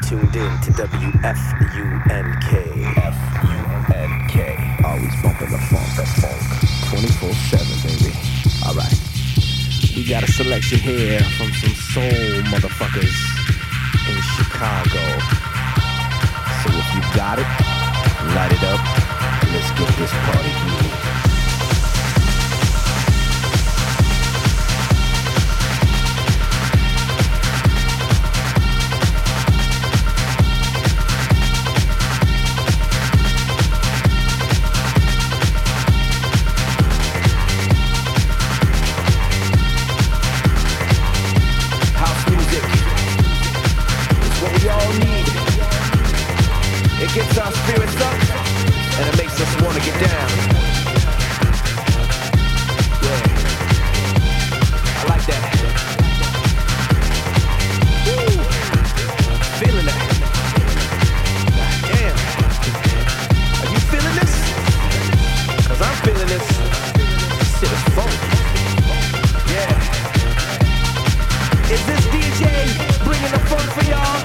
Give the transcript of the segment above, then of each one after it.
tuned in to WFUNK. FUNK. Always bumping the funk, 24/7, baby. Alright. We got a selection here from some soul motherfuckers in Chicago. So if you got it, light it up, and let's get this party moving. It gets our spirits up, and it makes us want to get down. Yeah, I like that. Woo, feeling that. Damn, are you feeling this? 'Cause I'm feeling this. This shit is funk. Yeah. Is this DJ bringing the funk for y'all?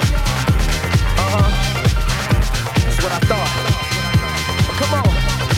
What I thought. But come on.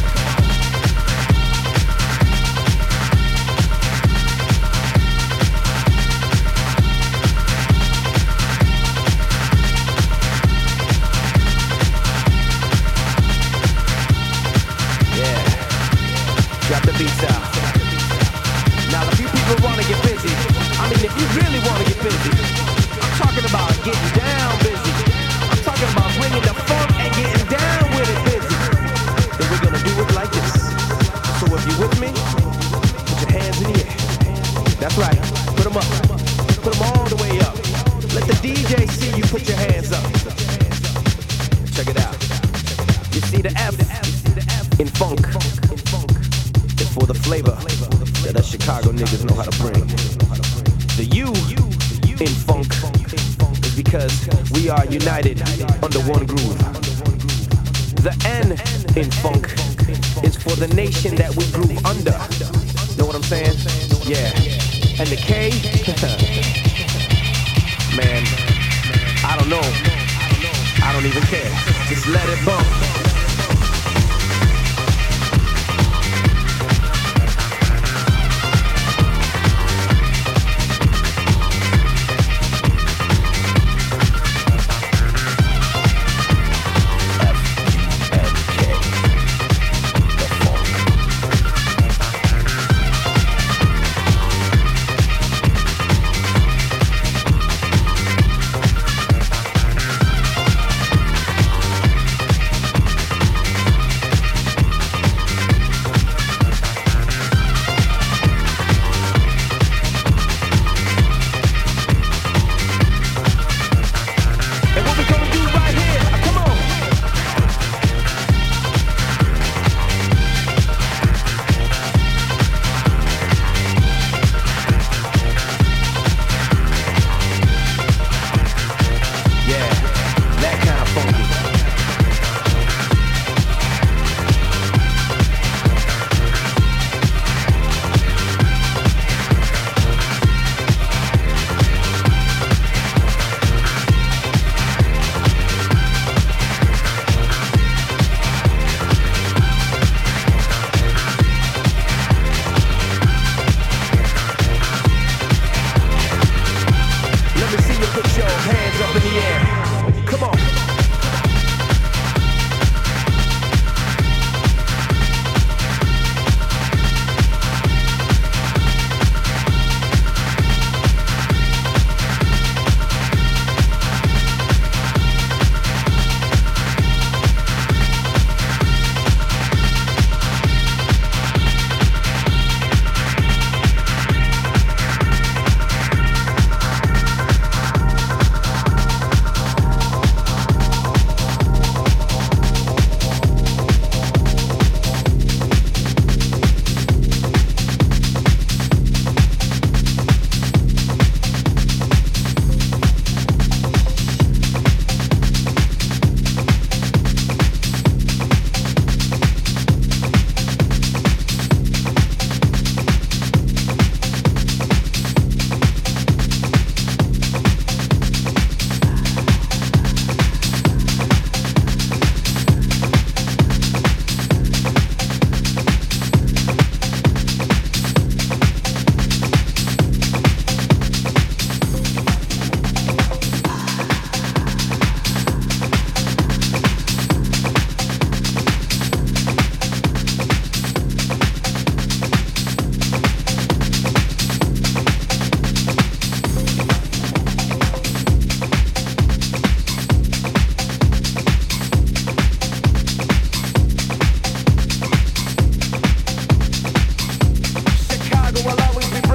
Yeah. Drop the beats out. Now if you people want to get busy, I mean if you really want to get busy, I'm talking about getting down busy. I'm talking about bringing the funk and getting down with it busy. Then we're gonna do it like this. So if you with me, put your hands in the air. That's right. Put them up. Put them all the way up. Let the DJ see you put your hands up. Check it out. You see the F in funk. It's for the flavor that us Chicago niggas know how to bring. The U in funk is because we are united under one groove. The N in funk is for the nation that we groove under. Know what I'm saying? Yeah. And the K, man, I don't know. I don't even care. Just let it bump.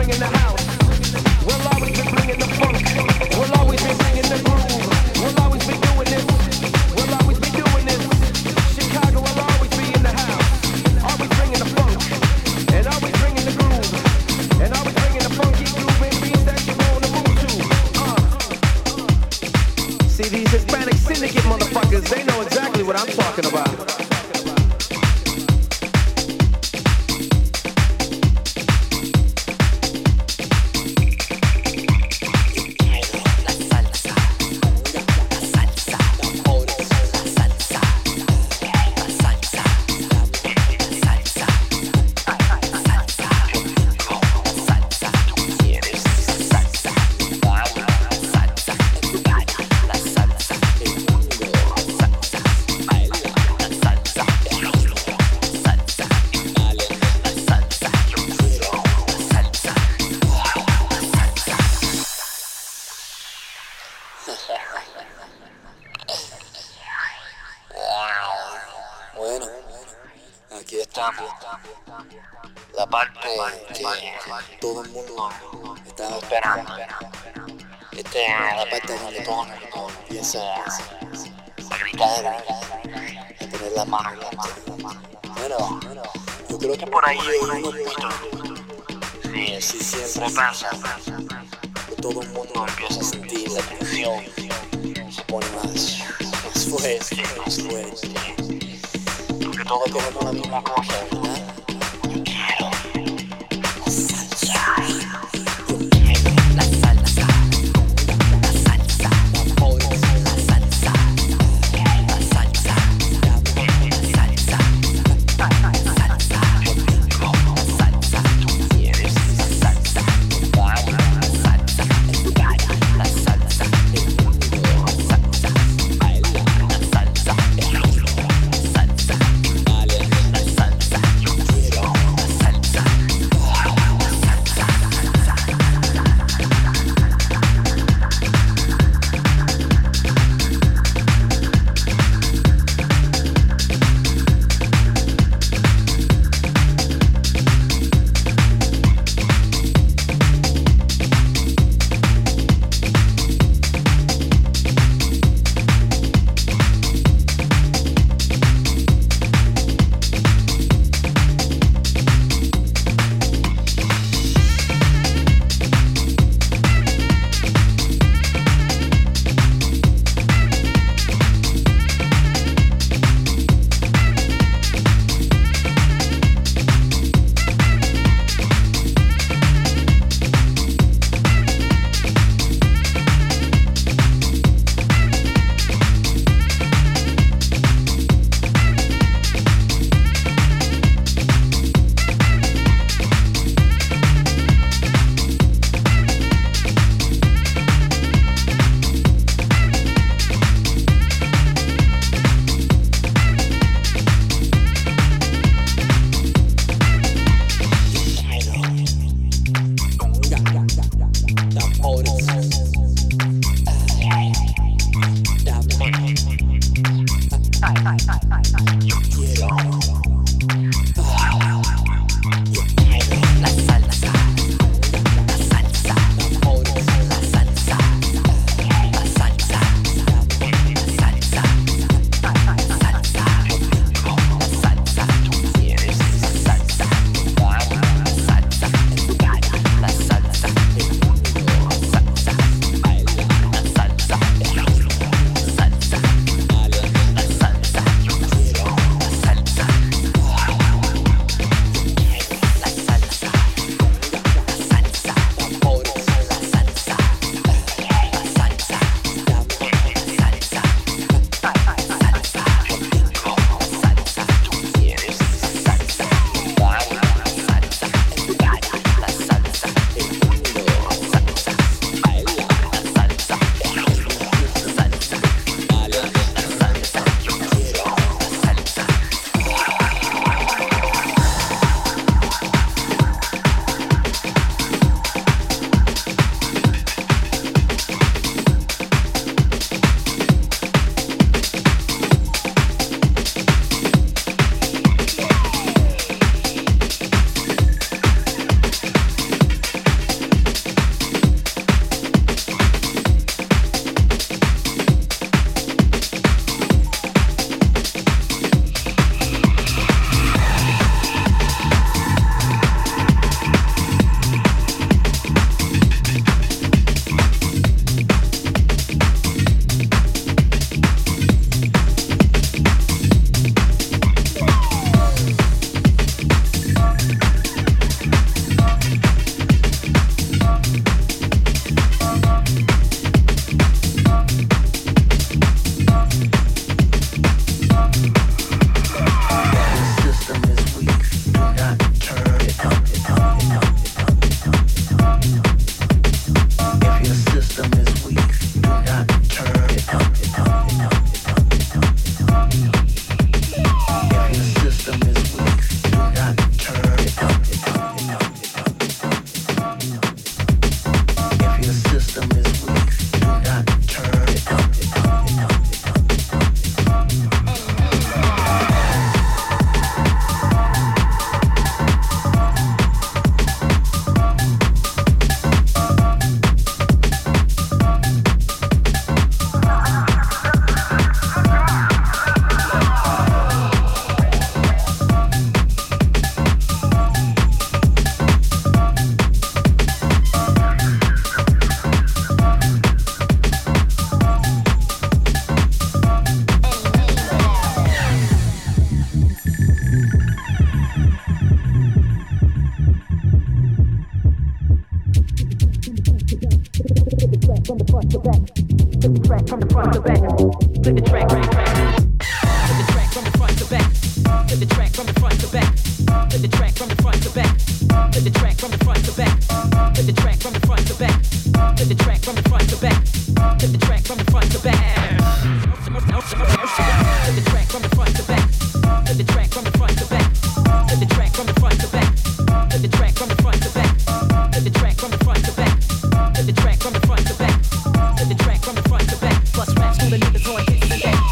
bringing the house. We'll always be bringing the funk. We'll always be bringing the groove. We'll always be doing this. We'll always be doing this. Chicago will always be in the house. Always bringing the funk. And always bringing the groove. And always bringing the funky groove and beats that you wanna move to. See, these Hispanic syndicate motherfuckers, they know exactly what I'm talking about. Bueno, aquí estamos. La parte que todo el mundo estaba esperando. Esta es la parte donde todo el mundo empieza a gritar, a tener la mano juntas. Bueno, yo creo que por ahí hay unos mitos. Sí, siempre pasa. Todo el mundo empieza a sentir la tensión. Se pone más fuerte. Porque todos queremos la misma cosa, ¿verdad? Yo quiero la salsa. Yo quiero la salsa. La salsa. La salsa. La salsa. La salsa. La salsa. Yo tengo la salsa. Tú quieres la salsa. Vamos, la salsa. La salsa. El mundo. La salsa. Baila. La salsa. El mundo. La salsa. La salsa, yo from the front to back. Hit the track from the front to back. Hit the track, track, track. Hit the track from the front to back. Hit the track from the front to back. Hit the track from the front to back. Hit the track from the front to back. Hit the track from the front to back. Hit the track from the front to back. Hit the track from the front to back. Hit the track from the front to back. Hit the track from the front to back. Hit the track from the front to back. Hit the track from the front to back. Hit the track from the front to back. Hit the track from the front to back. Hit the track from the front to back. Bust raps from the niggas on hits the back.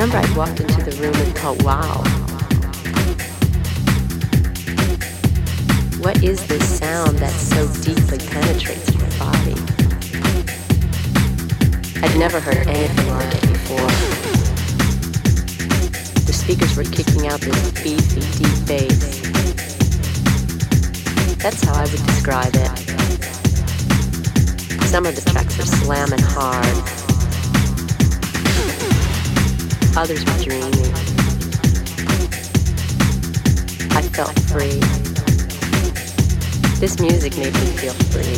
remember I walked into the room and thought, wow, what is this sound that so deeply penetrates my body? I'd never heard anything like it before. The speakers were kicking out this beefy, deep bass. That's how I would describe it. Some of the tracks were slamming hard. Others were dreamy. I felt free. This music made me feel free.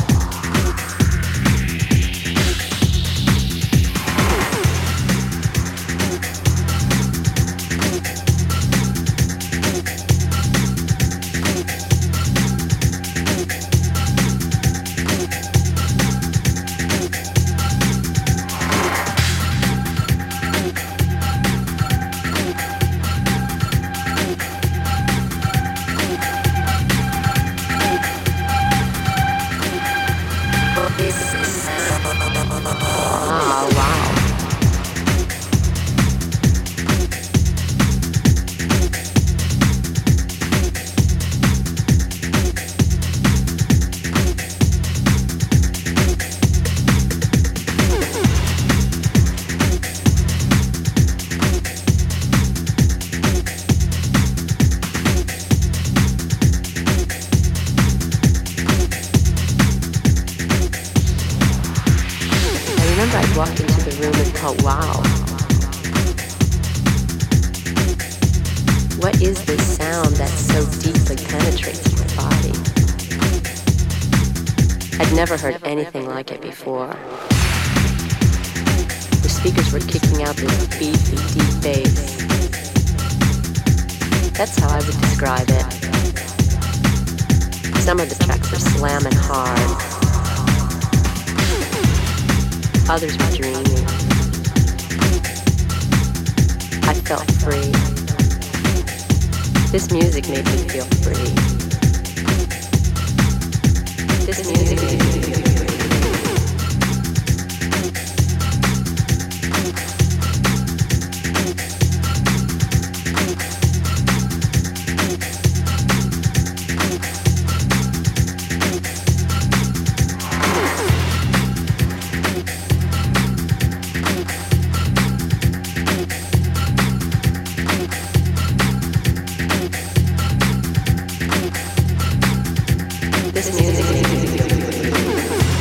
Never heard anything like it before. The speakers were kicking out this beefy, deep bass. That's how I would describe it. Some of the tracks were slamming hard. Others were dreamy. I felt free. This music made me feel free. This music made me feel free. This music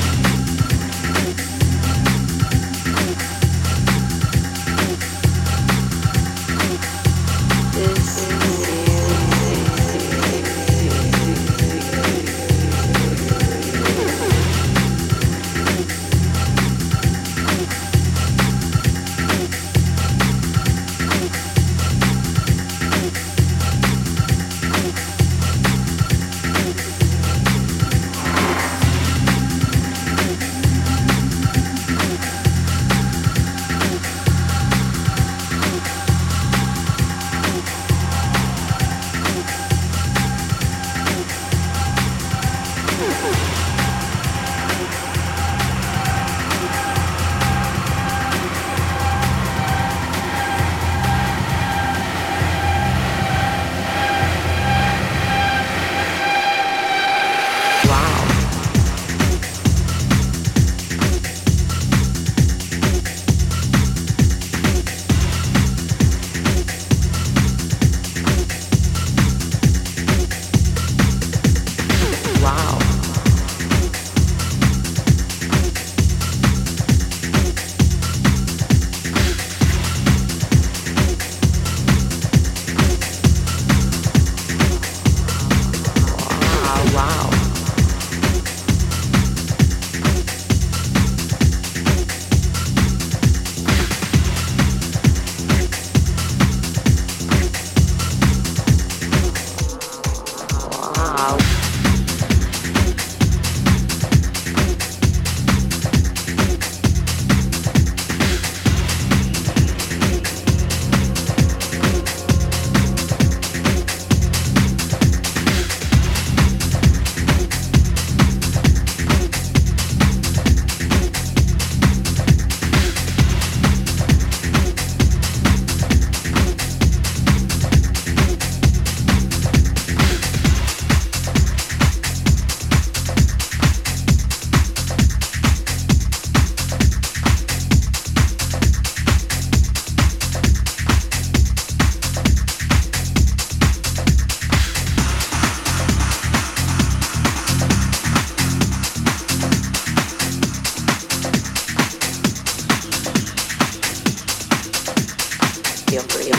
feel free.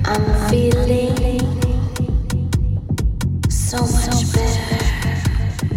so much better.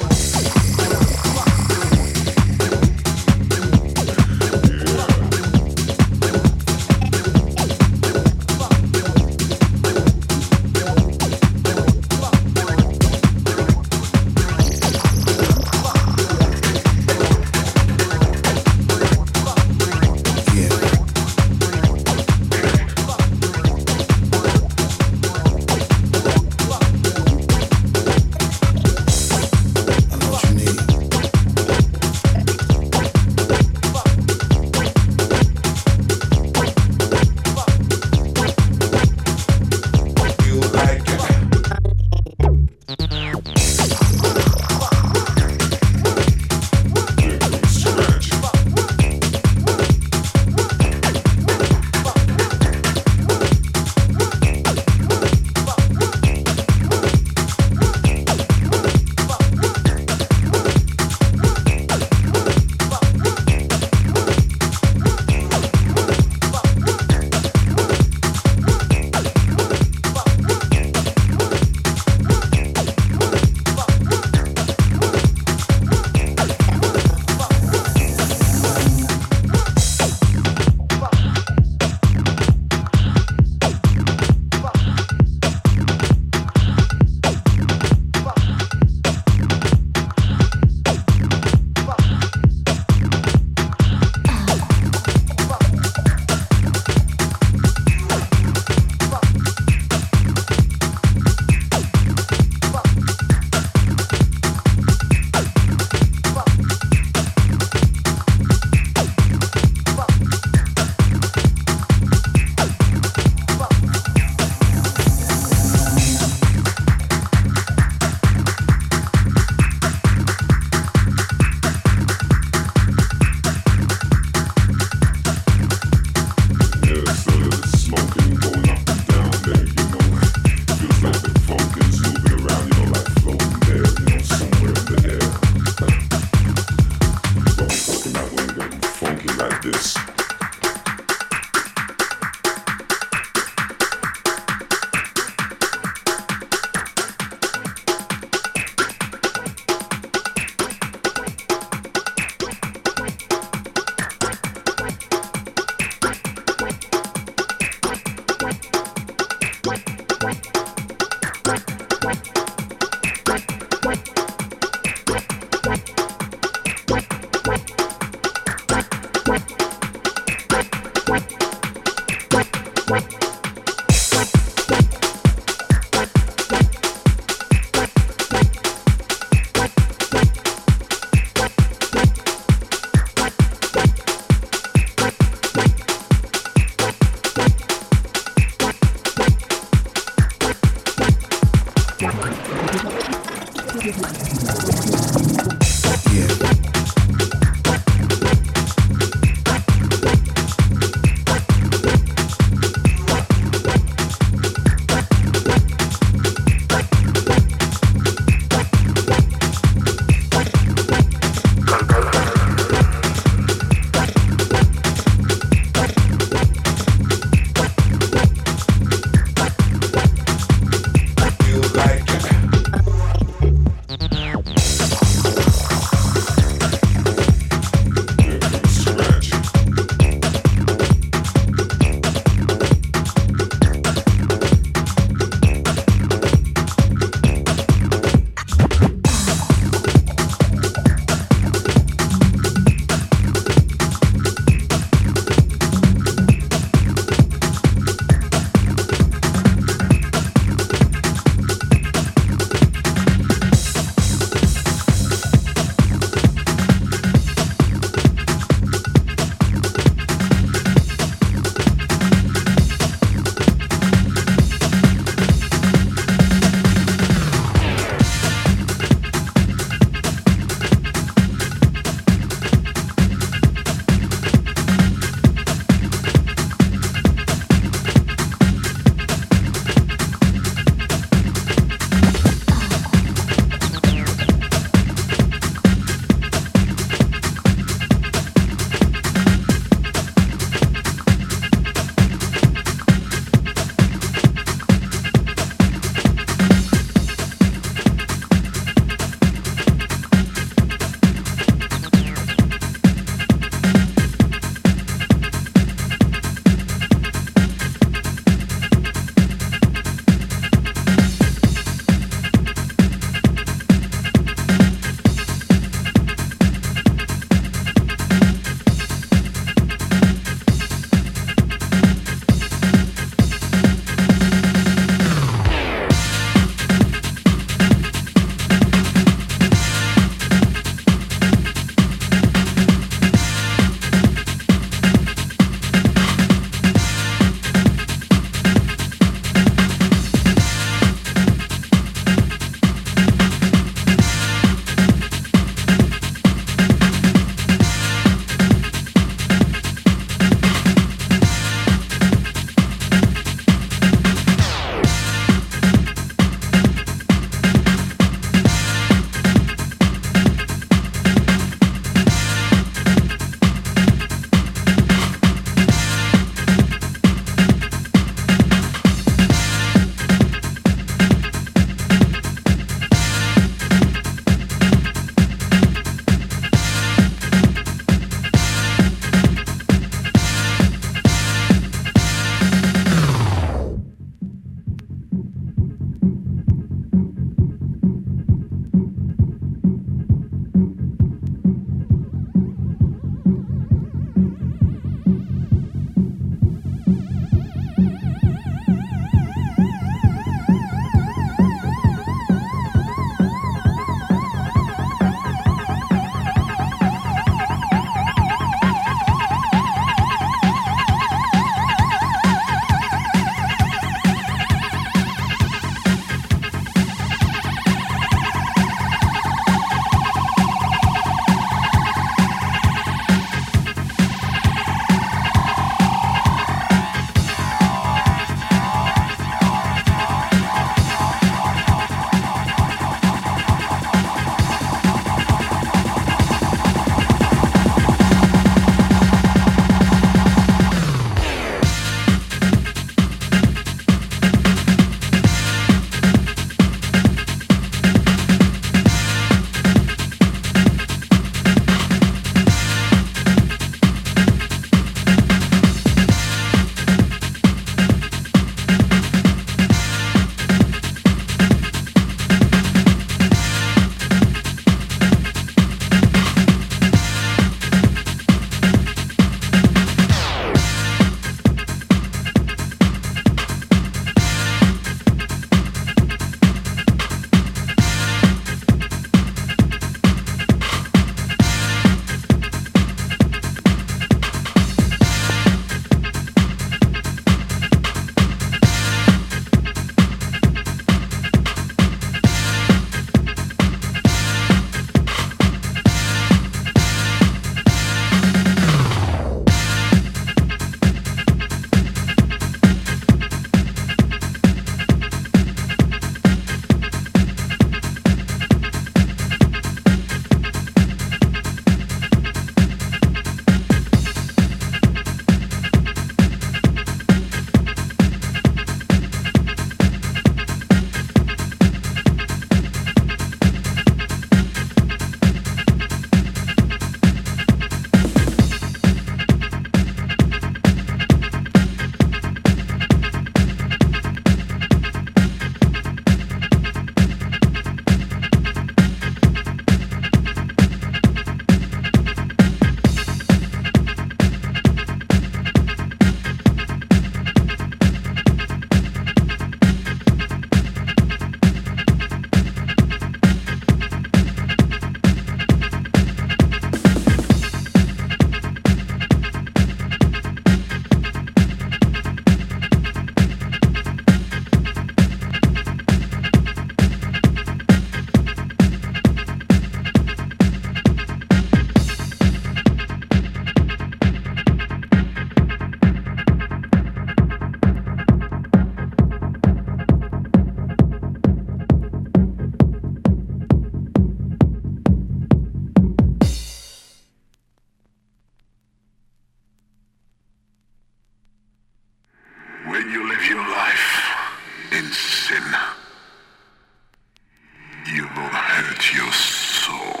hurt your soul.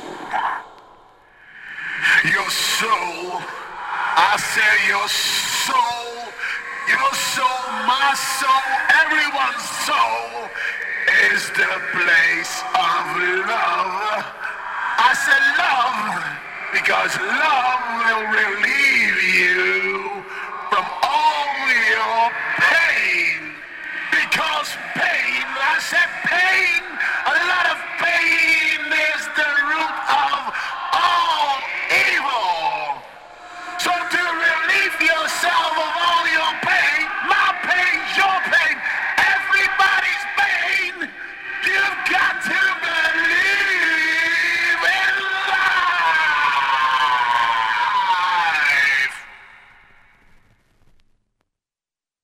Your soul, I say your soul, my soul, everyone's soul is the place of love. I said love because love will relieve you.